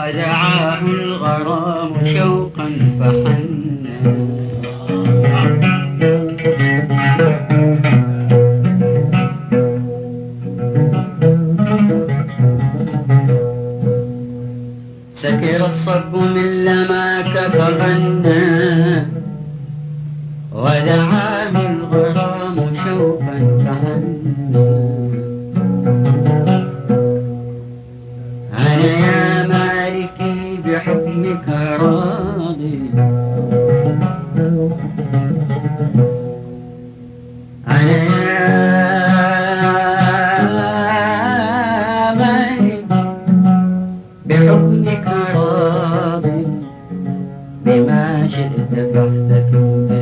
ودعاه الغرام شوقا فحنا. سكر الصب من لماك فغنى ودعاه الغرام شوقا فحنا. أنا يا مالكي بحكمك راضي، أنا يا مالكي بحكمك راضي، بما شئت فاحتكم